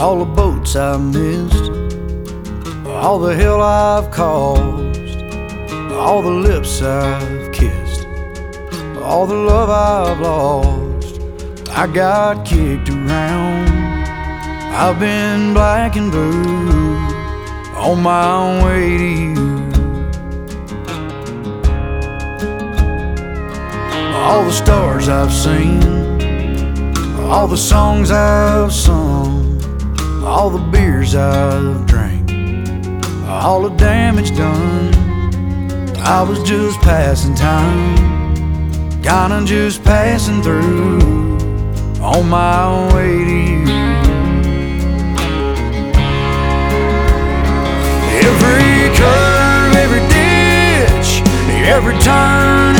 all the boats I've missed, all the hell I've caused, all the lips I've kissed, all the love I've lost. I got kicked around, I've been black and blue on my way to you. All the stars I've seen, all the songs I've sung, all the beers I've drank, all the damage done. I was just passing time, kinda just passing through on my way to you. Every curve, every ditch, every turn